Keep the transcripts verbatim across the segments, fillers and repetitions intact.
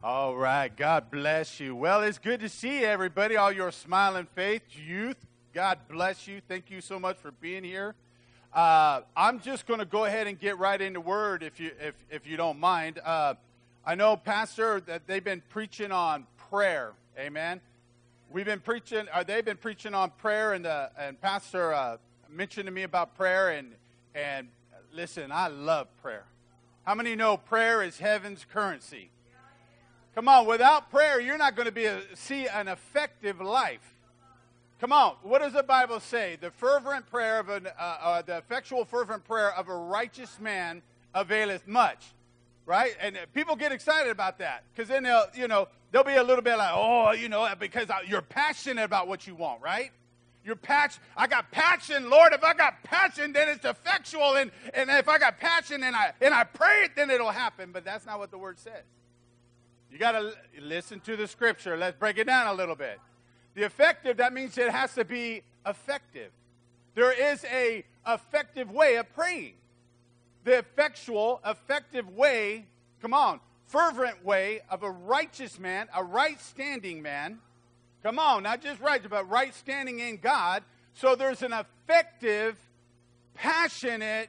All right. God bless you. Well, it's good to see everybody, all your smiling faith youth. God bless you. Thank you so much for being here. Uh, I'm just going to go ahead and get right into word, if you if if you don't mind. Uh, I know, Pastor, that they've been preaching on prayer. Amen. We've been preaching. Uh, they've been preaching on prayer, and the and Pastor uh, mentioned to me about prayer. And and listen, I love prayer. How many know prayer is heaven's currency? Come on, without prayer, you're not going to be a, see an effective life. Come on, what does the Bible say? The fervent prayer of an, uh, uh, the effectual fervent prayer of a righteous man availeth much, right? And people get excited about that because then they'll, you know, they'll be a little bit like, oh, you know, because you're passionate about what you want, right? You're passion. I got passion, Lord. If I got passion, then it's effectual, and and if I got passion and I and I pray it, then it'll happen. But that's not what the Word says. You got to listen to the Scripture. Let's break it down a little bit. The effective, that means it has to be effective. There is a effective way of praying. The effectual, effective way, come on, fervent way of a righteous man, a right-standing man. Come on, not just right, but right standing in God. So there's an effective, passionate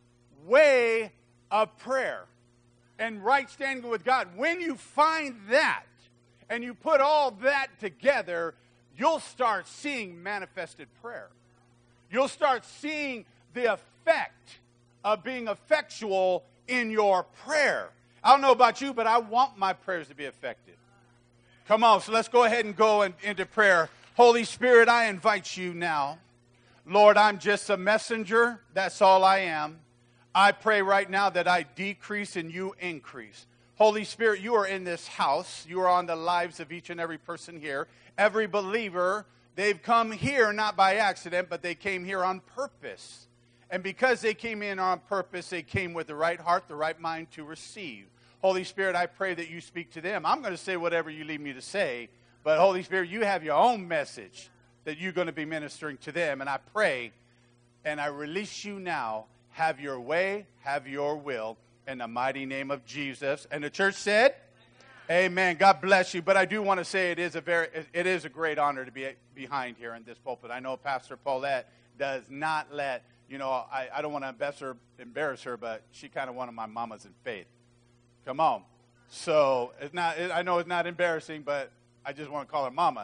way of prayer and right standing with God. When you find that and you put all that together, you'll start seeing manifested prayer. You'll start seeing the effect of being effectual in your prayer. I don't know about you, but I want my prayers to be effective. Come on, so let's go ahead and go in, into prayer. Holy Spirit, I invite you now. Lord, I'm just a messenger. That's all I am. I pray right now that I decrease and you increase. Holy Spirit, you are in this house. You are on the lives of each and every person here. Every believer, they've come here not by accident, but they came here on purpose. And because they came in on purpose, they came with the right heart, the right mind to receive. Holy Spirit, I pray that you speak to them. I'm going to say whatever you lead me to say, but Holy Spirit, you have your own message that you're going to be ministering to them. And I pray and I release you now. Have your way, have your will, in the mighty name of Jesus. And the church said, Amen. Amen. God bless you. But I do want to say it is a very, it is a great honor to be behind here in this pulpit. I know Pastor Paulette does not let, you know, I, I don't want to embarrass her, embarrass her, but she kind of one of my mamas in faith. Come on. So it's not, it, I know it's not embarrassing, but I just want to call her mama.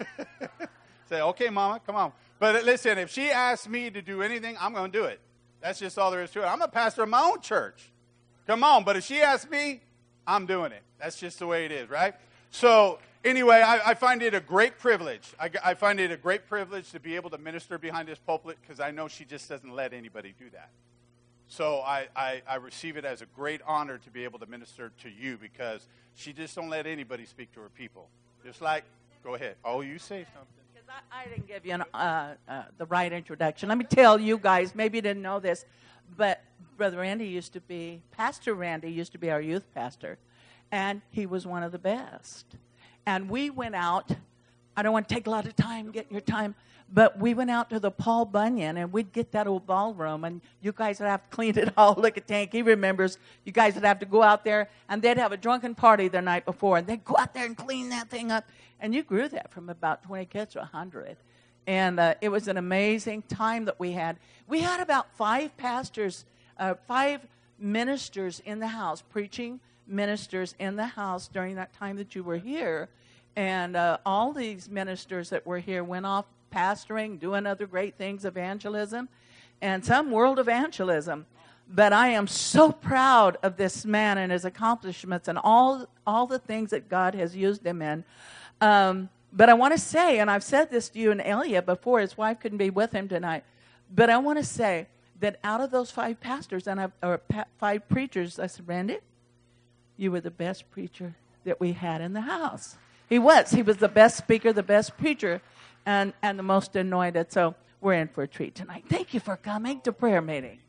Say, okay, mama, come on. But listen, if she asks me to do anything, I'm going to do it. That's just all there is to it. I'm a pastor of my own church. Come on. But if she asks me, I'm doing it. That's just the way it is, right? So anyway, I, I find it a great privilege. I, I find it a great privilege to be able to minister behind this pulpit because I know she just doesn't let anybody do that. So I, I, I receive it as a great honor to be able to minister to you because she just don't let anybody speak to her people. Just like, go ahead. Oh, you say something. I, I didn't give you an, uh, uh, the right introduction. Let me tell you guys, maybe you didn't know this, but Brother Randy used to be, Pastor Randy used to be our youth pastor, and he was one of the best. And we went out, I don't want to take a lot of time, get your time, but we went out to the Paul Bunyan, and we'd get that old ballroom, and you guys would have to clean it all. Look at Tank, he remembers. You guys would have to go out there, and they'd have a drunken party the night before, and they'd go out there and clean that thing up. And you grew that from about twenty kids to one hundred. And uh, it was an amazing time that we had. We had about five pastors, uh, five ministers in the house, preaching ministers in the house during that time that you were here. And uh, all these ministers that were here went off pastoring, doing other great things, evangelism, and some world evangelism. But I am so proud of this man and his accomplishments and all all the things that God has used him in. Um, but I want to say, and I've said this to you and Elia before, his wife couldn't be with him tonight, but I want to say that out of those five pastors and I, or pa- five preachers, I said, Randy, you were the best preacher that we had in the house. He was. He was the best speaker, the best preacher, and, and the most anointed. So we're in for a treat tonight. Thank you for coming to prayer meeting.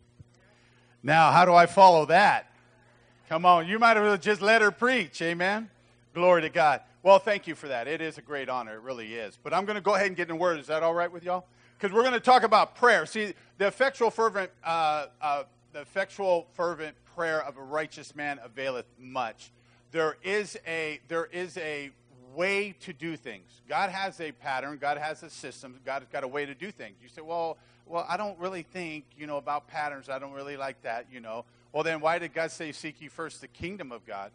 Now, how do I follow that? Come on, you might have just let her preach, amen? Glory to God. Well, thank you for that. It is a great honor. It really is. But I'm going to go ahead and get in the word. Is that all right with y'all? Because we're going to talk about prayer. See, the effectual fervent, uh, uh, the effectual fervent prayer of a righteous man availeth much. there is a there is a way to do things. God has a pattern. God has a system. God has got a way to do things. You say, well, well, I don't really think, you know, about patterns. I don't really like that, you know. Well, then why did God say, seek ye first the kingdom of God?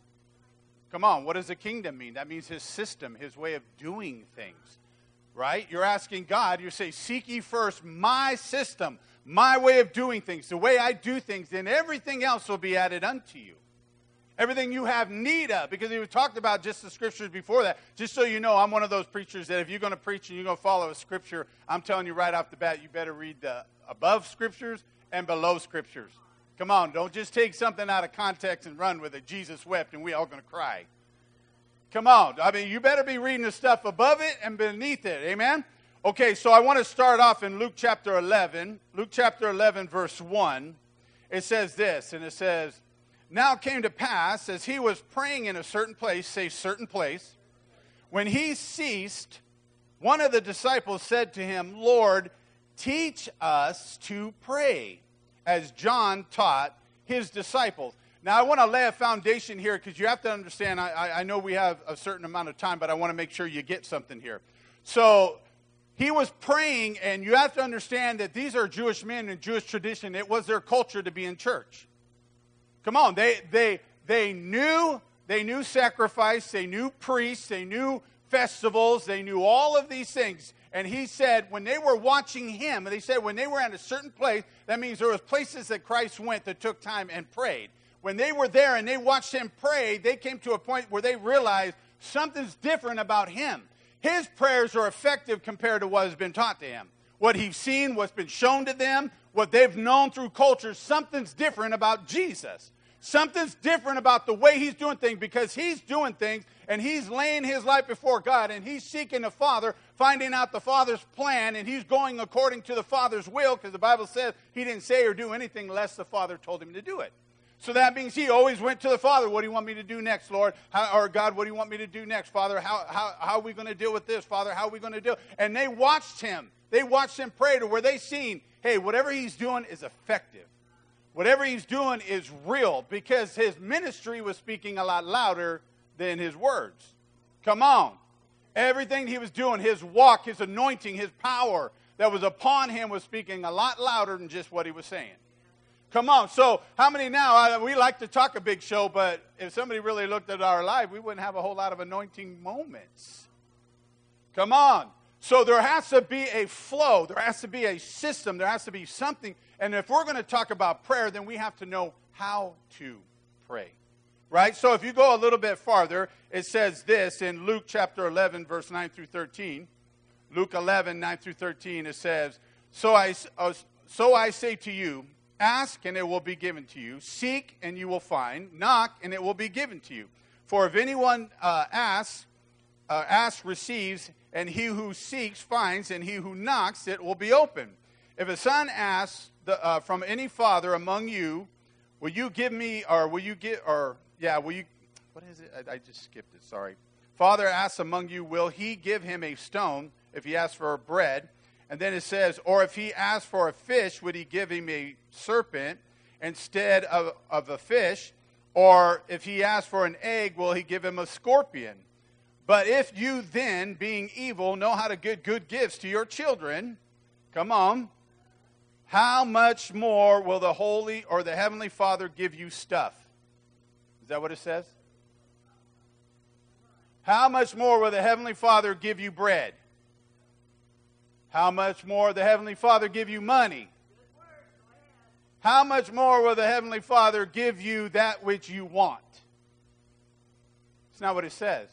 Come on, what does the kingdom mean? That means his system, his way of doing things, right? You're asking God, you say, seek ye first my system, my way of doing things, the way I do things, then everything else will be added unto you. Everything you have need of, because he was talked about just the scriptures before that. Just so you know, I'm one of those preachers that if you're going to preach and you're going to follow a scripture, I'm telling you right off the bat, you better read the above scriptures and below scriptures. Come on, don't just take something out of context and run with it. Jesus wept and we all going to cry. Come on. I mean, you better be reading the stuff above it and beneath it. Amen? Okay, so I want to start off in Luke chapter eleven. Luke chapter eleven, verse one. It says this, and it says, now it came to pass, as he was praying in a certain place, say certain place, when he ceased, one of the disciples said to him, Lord, teach us to pray, as John taught his disciples. Now, I want to lay a foundation here because you have to understand, I, I know we have a certain amount of time, but I want to make sure you get something here. So, he was praying, and you have to understand that these are Jewish men in Jewish tradition. It was their culture to be in church. Come on, they they they knew they knew sacrifice, they knew priests, they knew festivals, they knew all of these things. And he said when they were watching him, and they said when they were at a certain place, that means there was places that Christ went that took time and prayed. When they were there and they watched him pray, they came to a point where they realized something's different about him. His prayers are effective compared to what has been taught to him. What he's seen, what's been shown to them, what they've known through culture, something's different about Jesus. Something's different about the way he's doing things because he's doing things and he's laying his life before God and he's seeking the Father, finding out the Father's plan, and he's going according to the Father's will because the Bible says he didn't say or do anything unless the Father told him to do it. So that means he always went to the Father. What do you want me to do next, Lord? How, or God, what do you want me to do next, Father? How, how, how are we going to deal with this, Father? How are we going to do it? And they watched him. They watched him pray to where they seen, hey, whatever he's doing is effective. Whatever he's doing is real because his ministry was speaking a lot louder than his words. Come on. Everything he was doing, his walk, his anointing, his power that was upon him was speaking a lot louder than just what he was saying. Come on. So how many now, I, we like to talk a big show, but if somebody really looked at our life, we wouldn't have a whole lot of anointing moments. Come on. So there has to be a flow. There has to be a system. There has to be something. And if we're going to talk about prayer, then we have to know how to pray. Right? So if you go a little bit farther, it says this in Luke chapter eleven, verse nine through thirteen. Luke eleven, nine through thirteen, it says, So I, uh, so I say to you, ask and it will be given to you. Seek and you will find. Knock and it will be given to you. For if anyone uh, asks, uh, asks, receives, and he who seeks finds, and he who knocks, it will be open. If a son asks the, uh, from any father among you, will you give me, or will you get, or, yeah, will you, what is it? I, I just skipped it, sorry. Father asks among you, will he give him a stone if he asks for bread? And then it says, or if he asks for a fish, would he give him a serpent instead of, of a fish? Or if he asks for an egg, will he give him a scorpion? But if you then, being evil, know how to give good gifts to your children, come on, how much more will the Holy or the Heavenly Father give you stuff? Is that what it says? How much more will the Heavenly Father give you bread? How much more will the Heavenly Father give you money? How much more will the Heavenly Father give you that which you want? It's not what it says.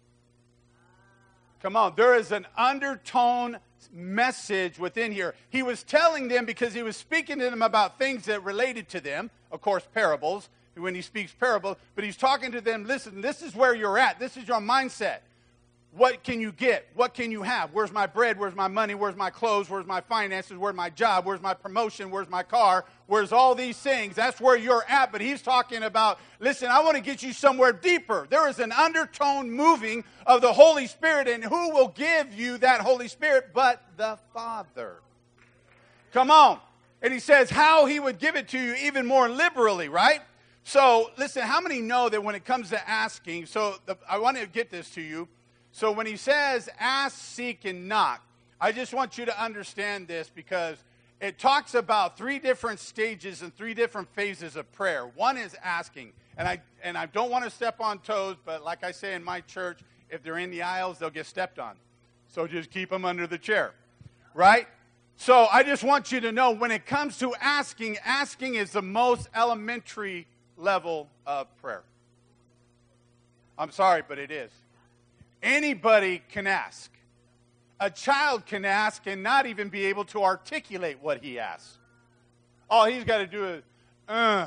Come on, there is an undertone message within here. He was telling them because he was speaking to them about things that related to them. Of course, parables, when he speaks parables. But he's talking to them, listen, this is where you're at. This is your mindset. What can you get? What can you have? Where's my bread? Where's my money? Where's my clothes? Where's my finances? Where's my job? Where's my promotion? Where's my car? Where's all these things? That's where you're at. But he's talking about, listen, I want to get you somewhere deeper. There is an undertone moving of the Holy Spirit. And who will give you that Holy Spirit but the Father? Come on. And he says how he would give it to you even more liberally, right? So, listen, how many know that when it comes to asking, so the, I want to get this to you. So when he says ask, seek, and knock, I just want you to understand this because it talks about three different stages and three different phases of prayer. One is asking, and I and I don't want to step on toes, but like I say in my church, if they're in the aisles, they'll get stepped on. So just keep them under the chair, right? So I just want you to know when it comes to asking, asking is the most elementary level of prayer. I'm sorry, but it is. Anybody can ask. A child can ask and not even be able to articulate what he asks. All he's got to do is, uh,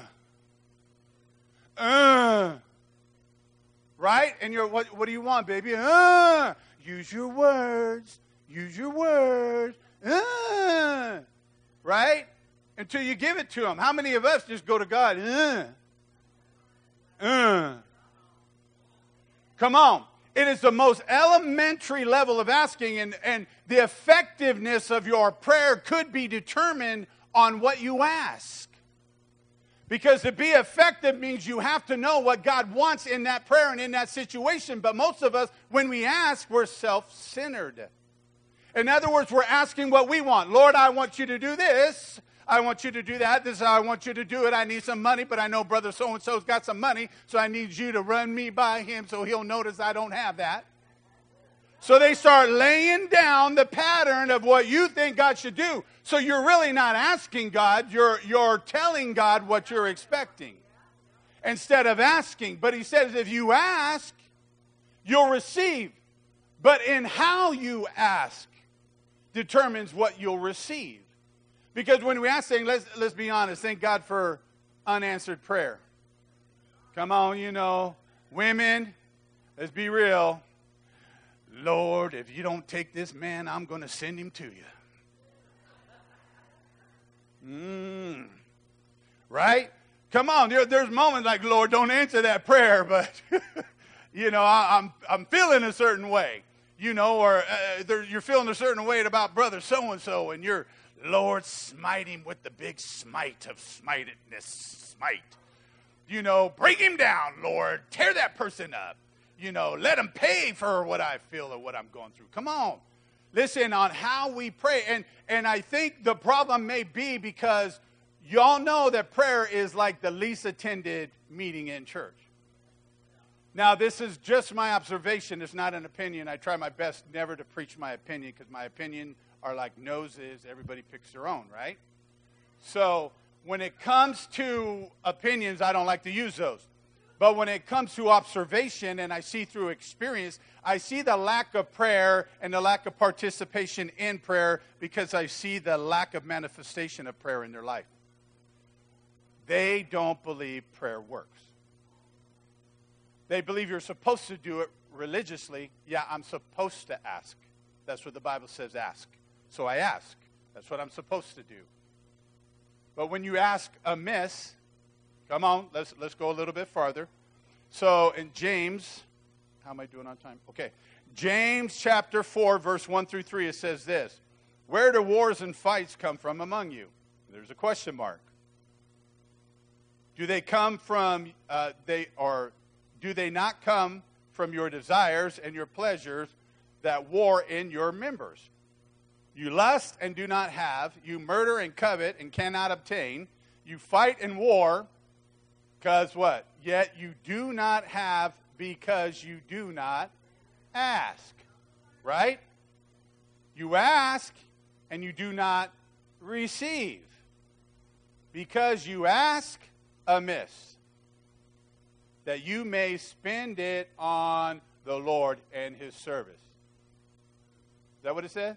uh, right? And you're, what, what do you want, baby? Uh, use your words. Use your words. Uh, right? Until you give it to him. How many of us just go to God? Uh, uh. Come on. It is the most elementary level of asking, and, and the effectiveness of your prayer could be determined on what you ask. Because to be effective means you have to know what God wants in that prayer and in that situation. But most of us, when we ask, we're self-centered. In other words, we're asking what we want. Lord, I want you to do this. I want you to do that. This is how I want you to do it. I need some money, but I know brother so-and-so's got some money, so I need you to run me by him so he'll notice I don't have that. So they start laying down the pattern of what you think God should do. So you're really not asking God. You're, you're telling God what you're expecting instead of asking. But he says if you ask, you'll receive. But in how you ask determines what you'll receive. Because when we ask things, let's, let's be honest, thank God for unanswered prayer. Come on, you know, women, let's be real. Lord, if you don't take this man, I'm going to send him to you. Mm. Right? Come on, there, there's moments like, Lord, don't answer that prayer, but, you know, I, I'm, I'm feeling a certain way. You know, or uh, there, you're feeling a certain way about brother so-and-so, and you're, Lord, smite him with the big smite of smitedness, smite. You know, bring him down, Lord. Tear that person up. You know, let him pay for what I feel or what I'm going through. Come on. Listen, on how we pray. And, and I think the problem may be because y'all know that prayer is like the least attended meeting in church. Now, this is just my observation. It's not an opinion. I try my best never to preach my opinion because my opinion are like noses. Everybody picks their own, right? So when it comes to opinions, I don't like to use those. But when it comes to observation and I see through experience, I see the lack of prayer and the lack of participation in prayer because I see the lack of manifestation of prayer in their life. They don't believe prayer works. They believe you're supposed to do it religiously. Yeah, I'm supposed to ask. That's what the Bible says, ask. So I ask. That's what I'm supposed to do. But when you ask amiss, come on, let's let's go a little bit farther. So in James, how am I doing on time? Okay. James chapter four, verse one through three, it says this. Where do wars and fights come from among you? There's a question mark. Do they come from, uh, they or do they not come from your desires and your pleasures that war in your members? You lust and do not have. You murder and covet and cannot obtain. You fight and war because what? Yet you do not have because you do not ask. Right? You ask and you do not receive because you ask amiss, that you may spend it on the Lord and his service. Is that what it said?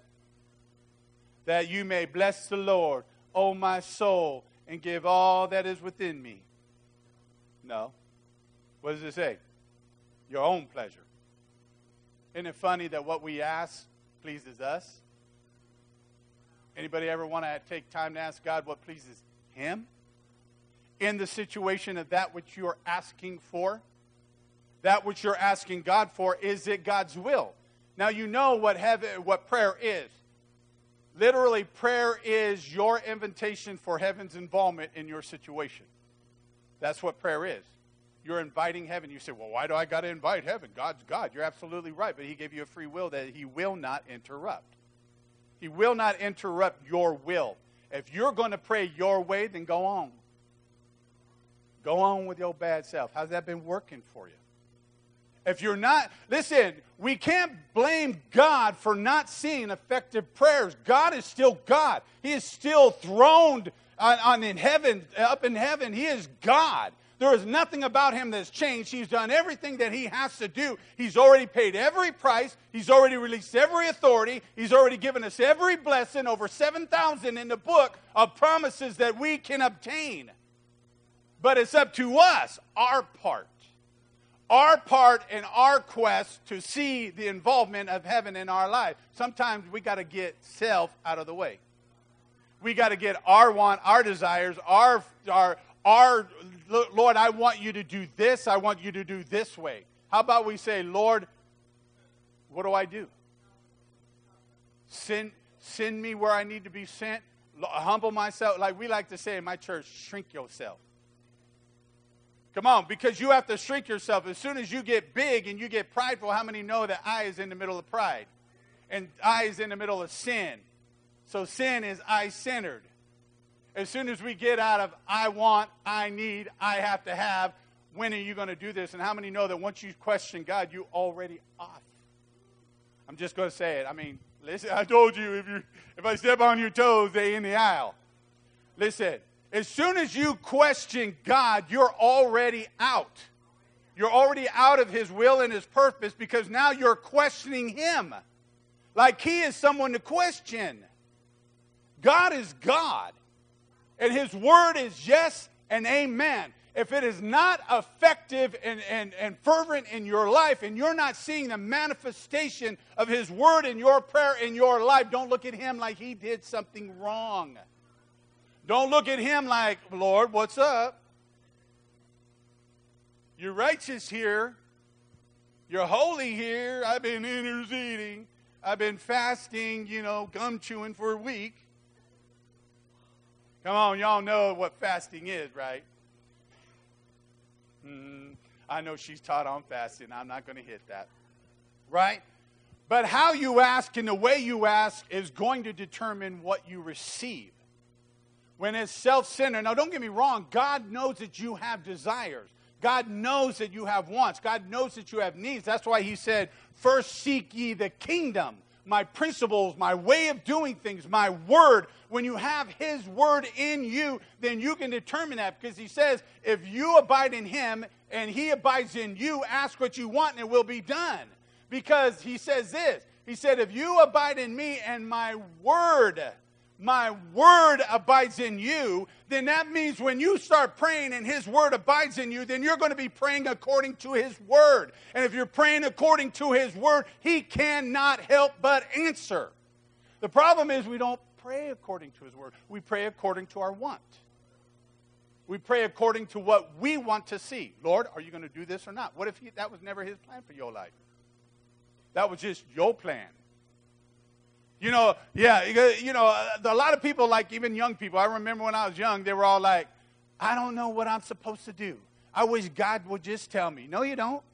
That you may bless the Lord, O my soul, and give all that is within me. No. What does it say? Your own pleasure. Isn't it funny that what we ask pleases us? Anybody ever want to take time to ask God what pleases him? In the situation of that which you're asking for? That which you're asking God for, is it God's will? Now you know what heaven, what prayer is. Literally, prayer is your invitation for heaven's involvement in your situation. That's what prayer is. You're inviting heaven. You say, well, why do I got to invite heaven? God's God. You're absolutely right. But he gave you a free will that he will not interrupt. He will not interrupt your will. If you're going to pray your way, then go on. Go on with your bad self. How's that been working for you? If you're not, listen, we can't blame God for not seeing effective prayers. God is still God. He is still throned on, on in heaven, up in heaven. He is God. There is nothing about him that's changed. He's done everything that he has to do. He's already paid every price. He's already released every authority. He's already given us every blessing, over seven thousand in the book of promises that we can obtain. But it's up to us, our part. Our part in our quest to see the involvement of heaven in our life. Sometimes we got to get self out of the way. We got to get our want, our desires, our, our, our, Lord, I want you to do this. I want you to do this way. How about we say, Lord, what do I do? Send, send me where I need to be sent. Humble myself. Like we like to say in my church, shrink yourself. Come on, because you have to shrink yourself. As soon as you get big and you get prideful, how many know that I is in the middle of pride? And I is in the middle of sin. So sin is I-centered. As soon as we get out of I want, I need, I have to have, when are you going to do this? And how many know that once you question God, you already off? I'm just going to say it. I mean, listen, I told you, if you if I step on your toes, they in the aisle. Listen. As soon as you question God, you're already out. You're already out of his will and his purpose because now you're questioning him. Like he is someone to question. God is God. And his word is yes and amen. If it is not effective and, and, and fervent in your life and you're not seeing the manifestation of his word in your prayer in your life, don't look at him like he did something wrong. Don't look at him like, Lord, what's up? You're righteous here. You're holy here. I've been interceding. I've been fasting, you know, gum chewing for a week. Come on, y'all know what fasting is, right? Mm, I know she's taught on fasting. I'm not going to hit that. Right? But how you ask and the way you ask is going to determine what you receive. When it's self-centered. Now, don't get me wrong. God knows that you have desires. God knows that you have wants. God knows that you have needs. That's why he said, first seek ye the kingdom. My principles, my way of doing things, my word. When you have his word in you, then you can determine that. Because he says, if you abide in him and he abides in you, ask what you want and it will be done. Because he says this. He said, if you abide in me and my word... my word abides in you, then that means when you start praying and his word abides in you, then you're going to be praying according to his word. And if you're praying according to his word, he cannot help but answer. The problem is we don't pray according to his word. We pray according to our want. We pray according to what we want to see. Lord, are you going to do this or not? What if he, that was never his plan for your life? That was just your plan. You know, yeah, you know, a lot of people, like even young people, I remember when I was young, they were all like, I don't know what I'm supposed to do. I wish God would just tell me. No, you don't.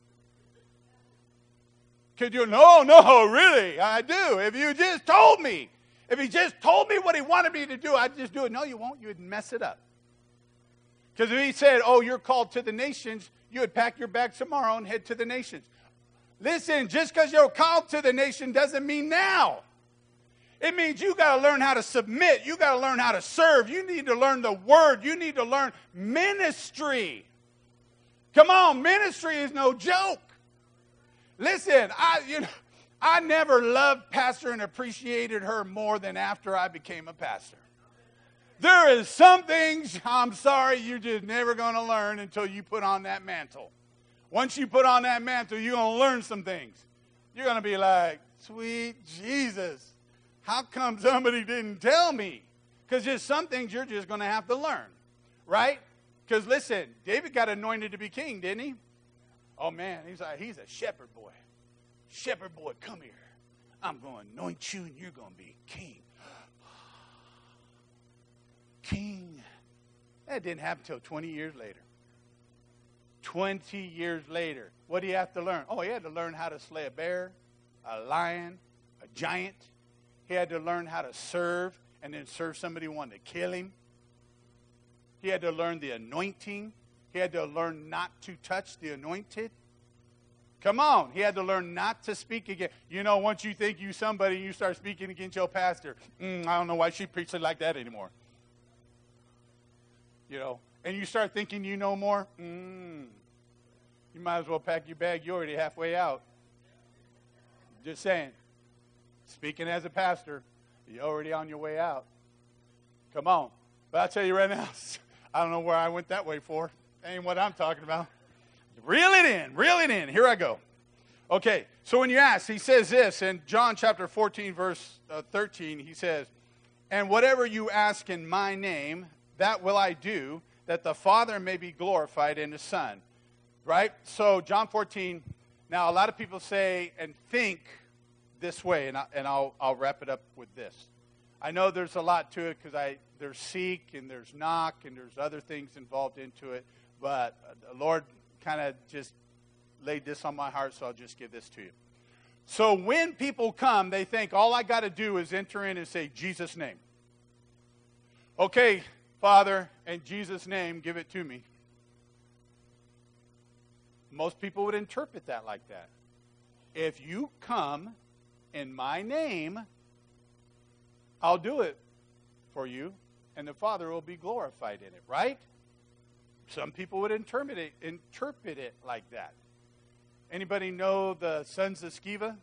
Could you? No, no, really, I do. If you just told me, if he just told me what he wanted me to do, I'd just do it. No, you won't. You would mess it up. Because if he said, oh, you're called to the nations, you would pack your bags tomorrow and head to the nations. Listen, just because you're called to the nation doesn't mean now. It means you got to learn how to submit. You got to learn how to serve. You need to learn the word. You need to learn ministry. Come on, ministry is no joke. Listen, I you know, I never loved Pastor and appreciated her more than after I became a pastor. There is some things, I'm sorry, you're just never going to learn until you put on that mantle. Once you put on that mantle, you're going to learn some things. You're going to be like, sweet Jesus. How come somebody didn't tell me? Because there's some things you're just going to have to learn, right? Because listen, David got anointed to be king, didn't he? Oh man, he's like he's a shepherd boy. Shepherd boy, come here. I'm going to anoint you, and you're going to be king. King. That didn't happen until twenty years later. twenty years later. What do you have to learn? Oh, he had to learn how to slay a bear, a lion, a giant. He had to learn how to serve and then serve somebody who wanted to kill him. He had to learn the anointing. He had to learn not to touch the anointed. Come on. He had to learn not to speak again. You know, once you think you somebody and you start speaking against your pastor, mm, I don't know why she preaches like that anymore. You know, and you start thinking you know more, mm, you might as well pack your bag. You're already halfway out. Just saying. Speaking as a pastor, you're already on your way out. Come on. But I'll tell you right now, I don't know where I went that way for. Ain't what I'm talking about. Reel it in. Reel it in. Here I go. Okay. So when you ask, he says this in John chapter fourteen, verse uh, thirteen. He says, and whatever you ask in my name, that will I do, that the Father may be glorified in the Son. Right? So John fourteen. Now, a lot of people say and think this way, and, I, and I'll, I'll wrap it up with this. I know there's a lot to it because I there's seek and there's knock and there's other things involved into it. But the Lord kind of just laid this on my heart, so I'll just give this to you. So when people come, they think all I got to do is enter in and say, Jesus' name. Okay, Father, in Jesus' name, give it to me. Most people would interpret that like that. If you come in my name, I'll do it for you, and the Father will be glorified in it, right? Some people would interpret it, interpret it like that. Anybody know the sons of Sceva?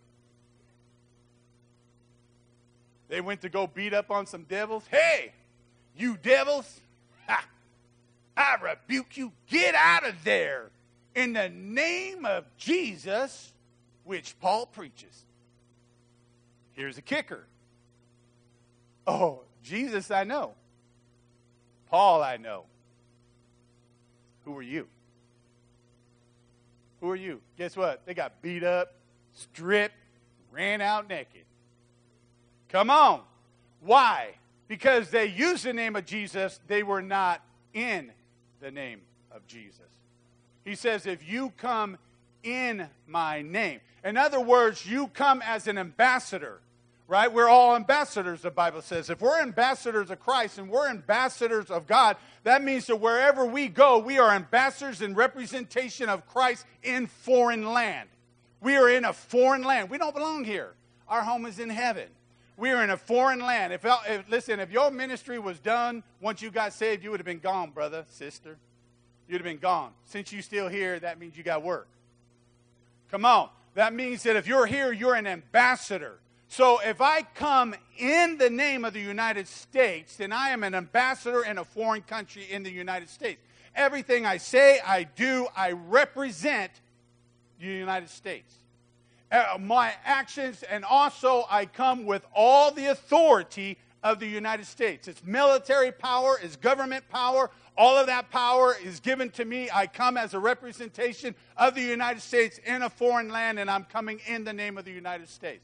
They went to go beat up on some devils. Hey, you devils, ha, I rebuke you. Get out of there in the name of Jesus, which Paul preaches. Here's a kicker. Oh, Jesus I know. Paul I know. Who are you? Who are you? Guess what? They got beat up, stripped, ran out naked. Come on. Why? Because they used the name of Jesus, they were not in the name of Jesus. He says, if you come in my name. In other words, you come as an ambassador. Right? We're all ambassadors, the Bible says. If we're ambassadors of Christ and we're ambassadors of God, that means that wherever we go, we are ambassadors and representation of Christ in foreign land. We are in a foreign land. We don't belong here. Our home is in heaven. We are in a foreign land. If, if listen, if your ministry was done once you got saved, you would have been gone, brother, sister. You'd have been gone. Since you're still here, that means you got work. Come on. That means that if you're here, you're an ambassador. So if I come in the name of the United States, then I am an ambassador in a foreign country in the United States. Everything I say, I do, I represent the United States. Uh, my actions, and also I come with all the authority of the United States. It's military power, it's government power. All of that power is given to me. I come as a representation of the United States in a foreign land, and I'm coming in the name of the United States.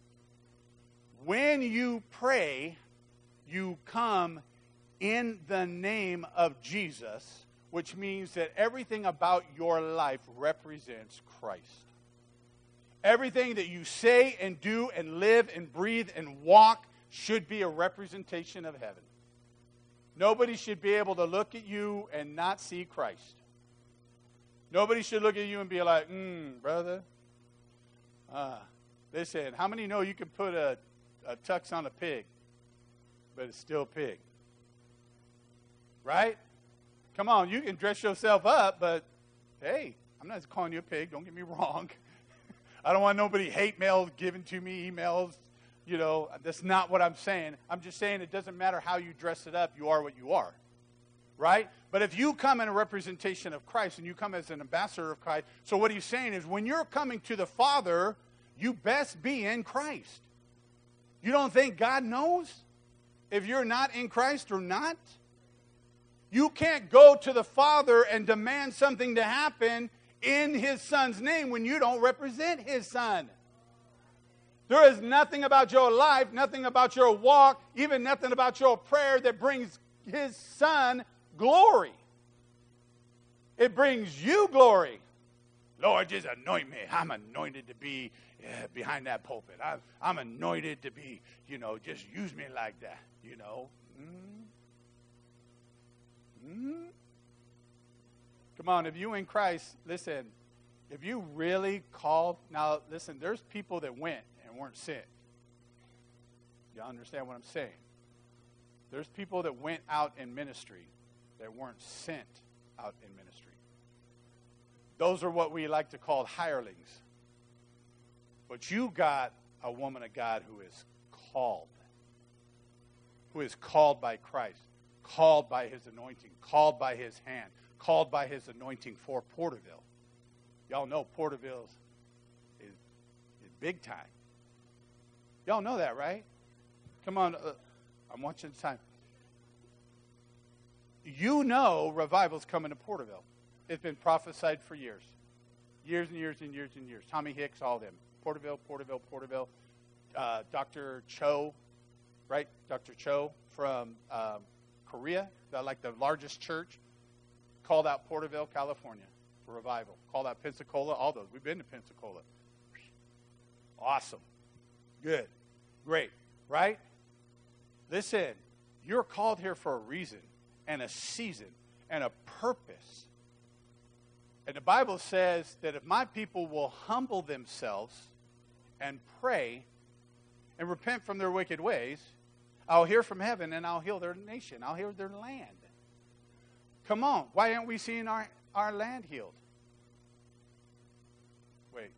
When you pray, you come in the name of Jesus, which means that everything about your life represents Christ. Everything that you say and do and live and breathe and walk should be a representation of heaven. Nobody should be able to look at you and not see Christ. Nobody should look at you and be like, hmm, brother. Uh, listen, how many know you can put a A tux on a pig, but it's still a pig. Right? Come on, you can dress yourself up, but hey, I'm not calling you a pig. Don't get me wrong. I don't want nobody hate mail given to me, emails. You know, that's not what I'm saying. I'm just saying it doesn't matter how you dress it up. You are what you are. Right? But if you come in a representation of Christ and you come as an ambassador of Christ, so what he's saying is when you're coming to the Father, you best be in Christ. You don't think God knows if you're not in Christ or not? You can't go to the Father and demand something to happen in His Son's name when you don't represent His Son. There is nothing about your life, nothing about your walk, even nothing about your prayer that brings His Son glory. It brings you glory. Lord, just anoint me. I'm anointed to be yeah, behind that pulpit. I'm, I'm anointed to be, you know, just use me like that, you know. Mm. Mm. Come on, if you in Christ, listen, if you really called, now listen, there's people that went and weren't sent. You understand what I'm saying? There's people that went out in ministry that weren't sent out in ministry. Those are what we like to call hirelings. But you got a woman of God who is called. Who is called by Christ. Called by his anointing. Called by his hand. Called by his anointing for Porterville. Y'all know Porterville is, is big time. Y'all know that, right? Come on. Uh, I'm watching the time. You know revival's coming to Porterville. It's been prophesied for years. Years and years and years and years. Tommy Hicks, all of them. Porterville, Porterville, Porterville. Uh, Doctor Cho, right? Doctor Cho from um, Korea, the, like the largest church, called out Porterville, California for revival. Called out Pensacola, all those. We've been to Pensacola. Awesome. Good. Great. Right? Listen, you're called here for a reason and a season and a purpose. And the Bible says that if my people will humble themselves and pray and repent from their wicked ways, I'll hear from heaven and I'll heal their nation. I'll heal their land. Come on. Why aren't we seeing our, our land healed? Wait.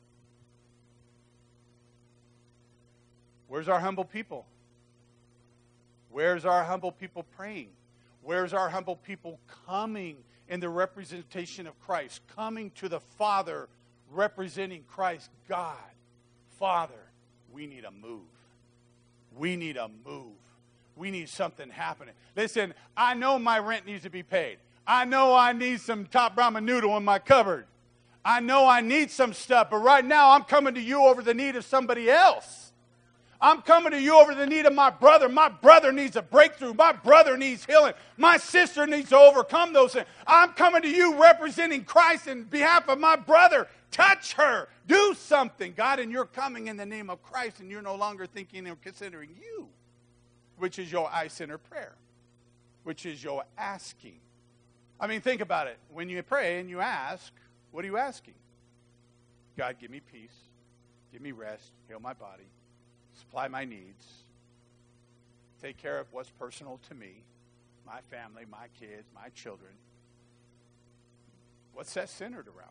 Where's our humble people? Where's our humble people praying? Where's our humble people coming in the representation of Christ, coming to the Father, representing Christ? God, Father, we need a move. We need a move. We need something happening. Listen, I know my rent needs to be paid. I know I need some top ramen noodle in my cupboard. I know I need some stuff, but right now I'm coming to you over the need of somebody else. I'm coming to you over the need of my brother. My brother needs a breakthrough. My brother needs healing. My sister needs to overcome those things. I'm coming to you representing Christ in behalf of my brother. Touch her. Do something. God, and you're coming in the name of Christ, and you're no longer thinking or considering you, which is your I-centered prayer, which is your asking. I mean, think about it. When you pray and you ask, what are you asking? God, give me peace. Give me rest. Heal my body. Supply my needs. Take care of what's personal to me, my family, my kids, my children. What's that centered around?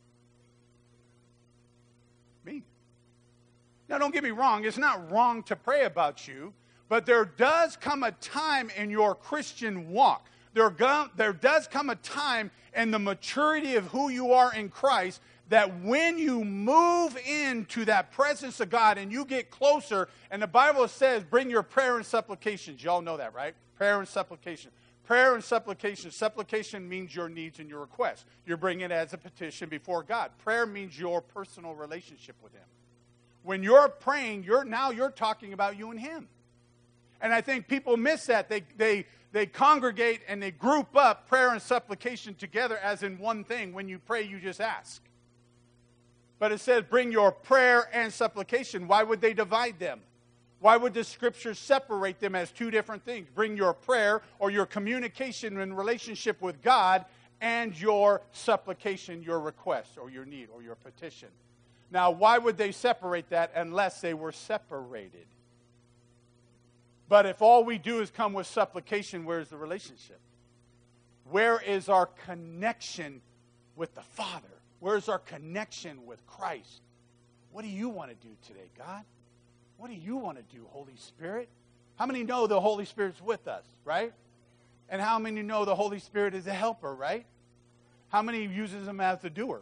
Me. Now, don't get me wrong. It's not wrong to pray about you, but there does come a time in your Christian walk. There, go, there does come a time in the maturity of who you are in Christ that when you move into that presence of God and you get closer, and the Bible says, bring your prayer and supplications. Y'all know that, right? Prayer and supplication. Prayer and supplication. Supplication means your needs and your requests. You're bringing it as a petition before God. Prayer means your personal relationship with Him. When you're praying, you're now you're talking about you and Him. And I think people miss that. They, they, they congregate and they group up prayer and supplication together as in one thing. When you pray, you just ask. But it says, bring your prayer and supplication. Why would they divide them? Why would the Scriptures separate them as two different things? Bring your prayer or your communication and relationship with God and your supplication, your request or your need or your petition. Now, why would they separate that unless they were separated? But if all we do is come with supplication, where's the relationship? Where is our connection with the Father? Where's our connection with Christ? What do you want to do today, God? What do you want to do, Holy Spirit? How many know the Holy Spirit's with us, right? And how many know the Holy Spirit is a helper, right? How many uses Him as a doer?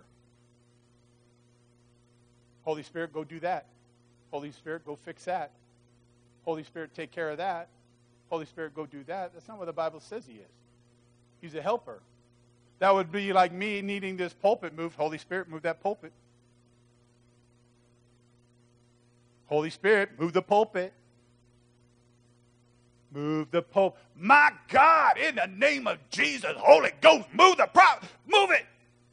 Holy Spirit, go do that. Holy Spirit, go fix that. Holy Spirit, take care of that. Holy Spirit, go do that. That's not what the Bible says He is. He's a helper. That would be like me needing this pulpit moved. Holy Spirit, move that pulpit. Holy Spirit, move the pulpit. Move the Pope. My God, in the name of Jesus, Holy Ghost, move the prop. Move it.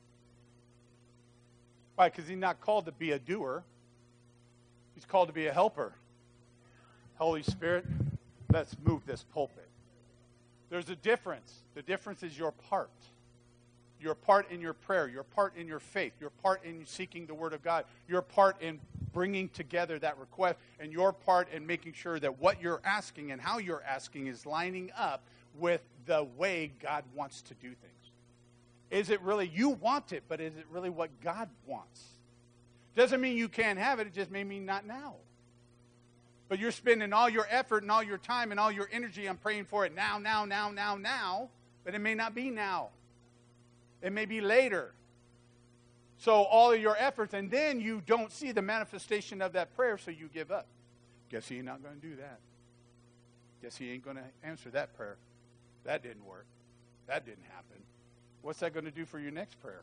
Why? Because he's not called to be a doer. He's called to be a helper. Holy Spirit, let's move this pulpit. There's a difference. The difference is your part. Your part in your prayer, your part in your faith, your part in seeking the Word of God, your part in bringing together that request, and your part in making sure that what you're asking and how you're asking is lining up with the way God wants to do things. Is it really, you want it, but is it really what God wants? Doesn't mean you can't have it, it just may mean not now. But you're spending all your effort and all your time and all your energy on praying for it now, now, now, now, now, but it may not be now. It may be later. So all of your efforts, and then you don't see the manifestation of that prayer, so you give up. Guess he ain't not going to do that. Guess he ain't going to answer that prayer. That didn't work. That didn't happen. What's that going to do for your next prayer?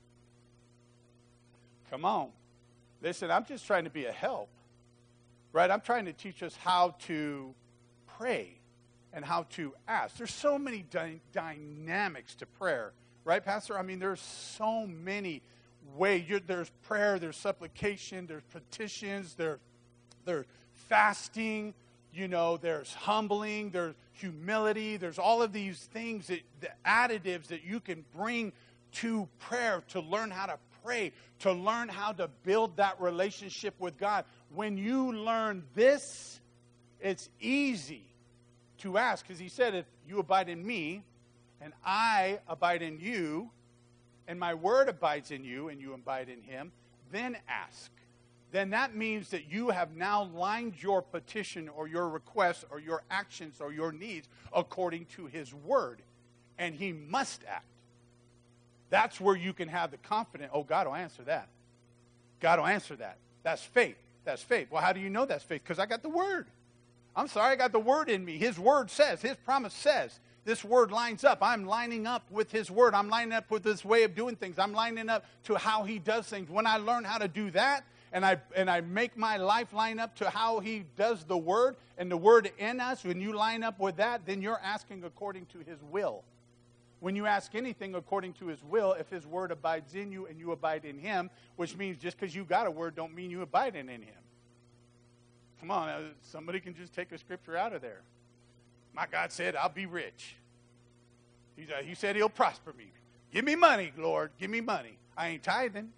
Come on. Listen, I'm just trying to be a help. Right? I'm trying to teach us how to pray and how to ask. There's so many dy- dynamics to prayer. Right, Pastor? I mean, there's so many ways. You're, there's prayer, there's supplication, there's petitions, there's, there's fasting, you know, there's humbling, there's humility. There's all of these things, that, the additives that you can bring to prayer to learn how to pray, to learn how to build that relationship with God. When you learn this, it's easy to ask, because he said, if you abide in me, and I abide in you, and my word abides in you, and you abide in him, then ask. Then that means that you have now lined your petition or your request or your actions or your needs according to his word. And he must act. That's where you can have the confidence, oh, God will answer that. God will answer that. That's faith. That's faith. Well, how do you know that's faith? Because I got the word. I'm sorry, I got the word in me. His word says, his promise says. This word lines up. I'm lining up with his word. I'm lining up with his way of doing things. I'm lining up to how he does things. When I learn how to do that, and I and I make my life line up to how he does the word, and the word in us, when you line up with that, then you're asking according to his will. When you ask anything according to his will, if his word abides in you and you abide in him, which means just because you got a word don't mean you abide in him. Come on, somebody can just take a scripture out of there. My God said, I'll be rich. He, uh, he said he'll prosper me. Give me money, Lord. Give me money. I ain't tithing.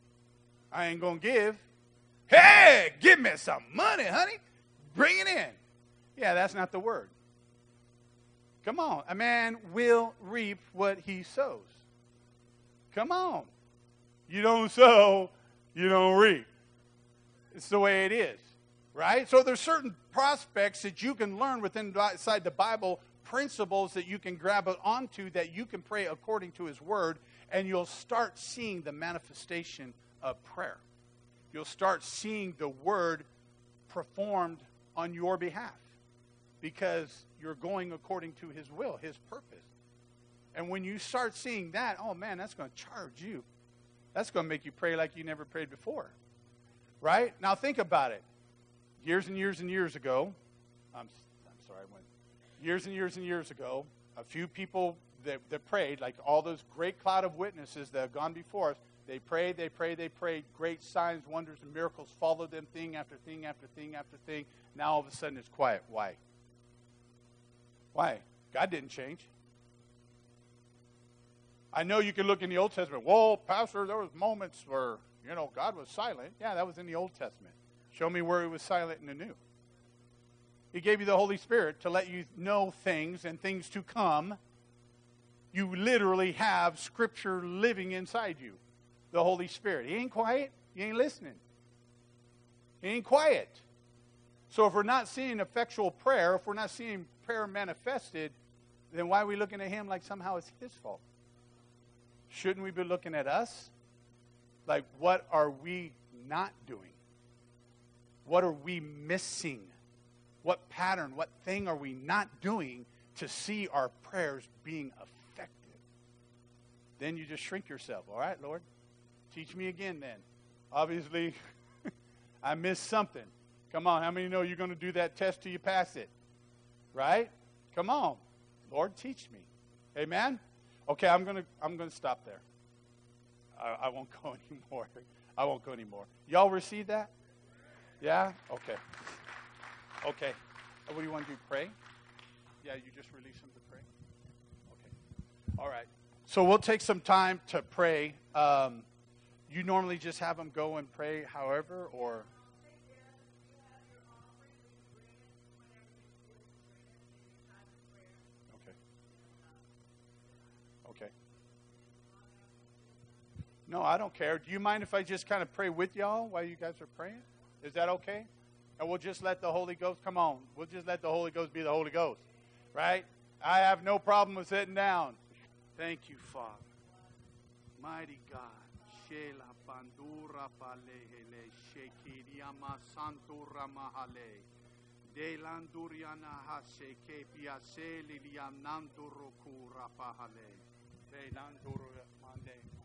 I ain't going to give. Hey, give me some money, honey. Bring it in. Yeah, that's not the word. Come on. A man will reap what he sows. Come on. You don't sow, you don't reap. It's the way it is. Right? So there's certain prospects that you can learn within inside the Bible, principles that you can grab onto, that you can pray according to his word, and you'll start seeing the manifestation of prayer. You'll start seeing the word performed on your behalf because you're going according to his will, his purpose. And when you start seeing that, oh man, that's going to charge you. That's going to make you pray like you never prayed before. Right? Now think about it. Years and years and years ago, I'm, I'm sorry, I went, years and years and years ago, a few people that, that prayed, like all those great cloud of witnesses that have gone before us, they prayed, they prayed, they prayed. Great signs, wonders, and miracles followed them thing after thing after thing after thing. Now all of a sudden it's quiet. Why? Why? God didn't change. I know you can look in the Old Testament. Whoa, Pastor, there was moments where, you know, God was silent. Yeah, that was in the Old Testament. Show me where he was silent in the New. He gave you the Holy Spirit to let you know things and things to come. You literally have Scripture living inside you. The Holy Spirit. He ain't quiet. He ain't listening. He ain't quiet. So if we're not seeing effectual prayer, if we're not seeing prayer manifested, then why are we looking at him like somehow it's his fault? Shouldn't we be looking at us? Like, what are we not doing? What are we missing? What pattern, what thing are we not doing to see our prayers being effective? Then you just shrink yourself. All right, Lord, teach me again then. Obviously, I missed something. Come on, how many know you're going to do that test till you pass it? Right? Come on. Lord, teach me. Amen? Okay, I'm going to I'm gonna stop there. I, I won't go anymore. I won't go anymore. Y'all receive that? Yeah? Okay. Okay. What do you want to do? Pray? Yeah, you just release them to pray? Okay. All right. So we'll take some time to pray. Um, you normally just have them go and pray however, or... Okay. No, I don't care. Do you mind if I just kind of pray with y'all while you guys are praying? Is that okay? And we'll just let the Holy Ghost, come on, we'll just let the Holy Ghost be the Holy Ghost, right? I have no problem with sitting down. Thank you, Father. Mighty God. Shela bandura palehele shekiriama santura mahale. De landuriana hase ke piase liliananduru kura pahale. De landuru mande.